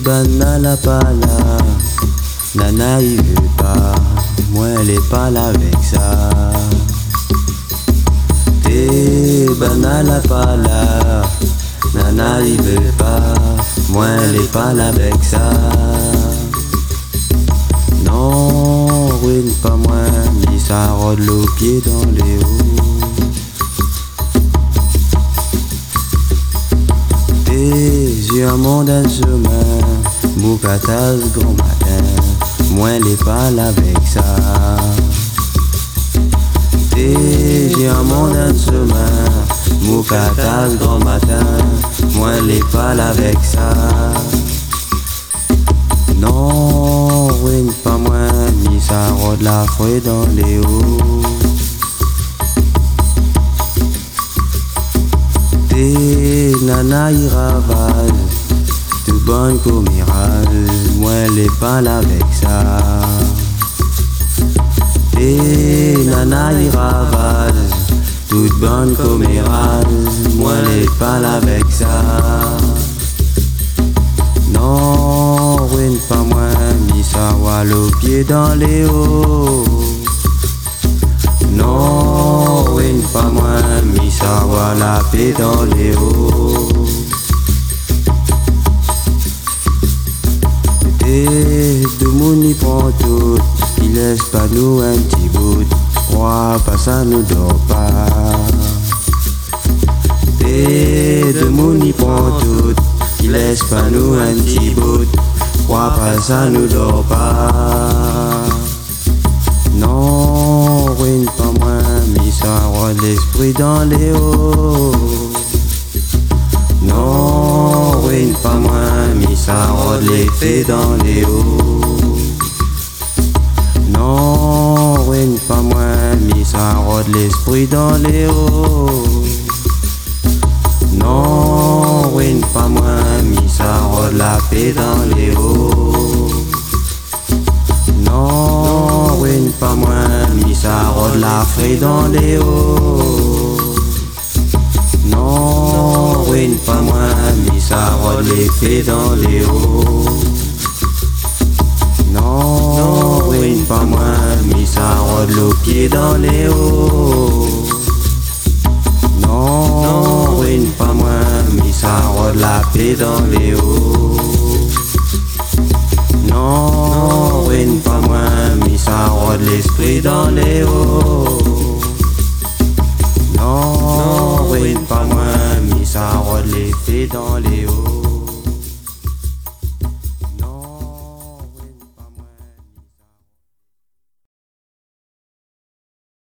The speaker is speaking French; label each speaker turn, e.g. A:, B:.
A: banana pas là, nana il veut pas, moi elle est pas là avec ça. T'es banana pas là, nana il veut pas, moi elle est pas là avec ça. Non, ruine pas moi, ni ça rôde le pied dans les hauts. Tes yeux mon d'un chemin, Boucatas grand matin, moi elle est pas là avec ça. Tes yeux mon d'un chemin, Boucatas grand matin, moi elle est pas là avec ça. Non, ruine pas moi, ni ça rôde la fouille dans les hauts. Tes nana y ravage, tout bonne comme mirage, moi elle est pas là avec ça. Tes nana y ravage, toute bonne comme mirage, moi elle est pas là avec ça. Non, ruine pas moi, ni ça voit le pied dans les hauts. Non, ruine pas moi, ni ça voit la paix dans les hauts. Et de monde y prend tout, il laisse pas nous un petit bout, crois pas ça nous dort pas. Et de monde y prend tout, il laisse pas nous un petit bout, crois pas ça nous dort pas. Non, ruine pas moi, mais ça rôde l'esprit dans les hauts. Non, ruine pas moi, mais ça rôde l'effet dans les hauts. Non, ruine pas moi, mais ça rôde l'esprit dans les hauts. Non, ruine pas moi, mais ça rôde la paix dans les hauts. Non, ruine pas moi, mais ça rôde la fée dans les hauts. Non, ruine pas moi, mais ça rôde les fées dans les hauts. Non, ruine pas moi, mais ça rôde le pied dans les hauts. Non, ruine pas moi, mais ça rôde la paix dans les hauts. Non, ruine pas moi, mais ça rôde l'esprit dans les hauts. Non, ruine pas moi, mais ça rôde l'effet dans les hauts.